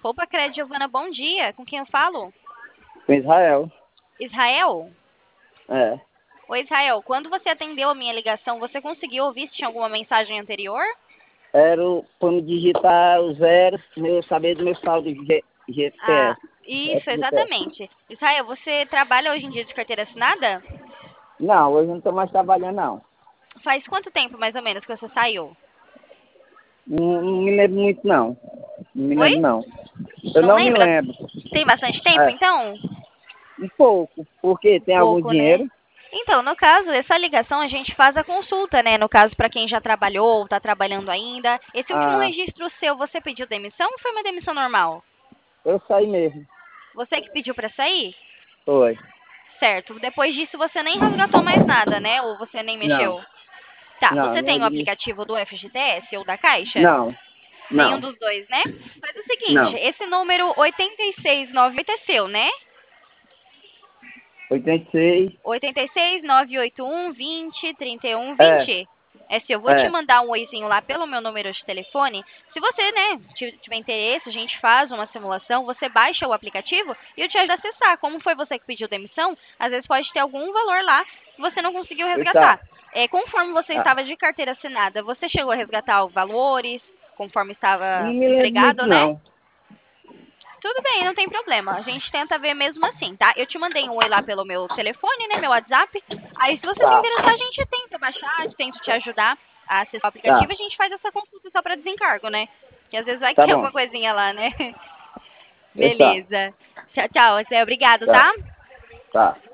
Opa, Crédito Giovana, bom dia. Com quem eu falo? Com Israel. Israel? É. Oi, Israel. Quando você atendeu a minha ligação, você conseguiu ouvir se tinha alguma mensagem anterior? Era para me digitar os zeros, meu, saber do meu saldo de Ah, GTS. isso, FGTS. exatamente. Israel, você trabalha hoje em dia de carteira assinada? Não, hoje eu não estou mais trabalhando, não. Faz quanto tempo, mais ou menos, que você saiu? Não me lembro muito, não. Não me Oi? lembro, não. Eu Não não me lembra? lembro. Tem bastante tempo, É, então? um pouco. Porque tem algum Pouco, né? dinheiro? Então, no caso, essa ligação a gente faz a consulta, né? No caso, para quem já trabalhou ou está trabalhando ainda. Esse último Ah, registro seu, você pediu demissão ou foi uma demissão normal? eu saí mesmo. Você que pediu para sair? Foi. Certo. Depois disso, você nem resgatou mais nada, né? Ou você nem Não, mexeu? Tá, não, você não tem o admito. aplicativo do FGTS ou da Caixa? Não, Nenhum não, dos dois, né? Faz o seguinte, não. esse número 8698 é seu, né? 86. 86-981-20-31-20. É, É seu. Eu vou te é. mandar um oizinho lá pelo meu número de telefone. Se você, né, tiver interesse, a gente faz uma simulação, você baixa o aplicativo e eu te ajudo a acessar. Como foi você que pediu demissão, às vezes pode ter algum valor lá que você não conseguiu resgatar. Tá. Conforme você Ah, estava de carteira assinada, você chegou a resgatar os valores, conforme não estava me lembro muito, empregado, né? não. Tudo bem, não tem problema. A gente tenta ver mesmo assim, tá? Eu te mandei um oi lá pelo meu telefone, né? Meu WhatsApp. Aí, se você se Tá, interessar, a gente tenta baixar, tento te ajudar a acessar o aplicativo. tá. A gente faz essa consulta só para desencargo, né? Que às vezes vai que Tá tem bom. alguma coisinha lá, né? Tá, Beleza. Tchau, tchau. Zé, obrigado, tá, tá? tá.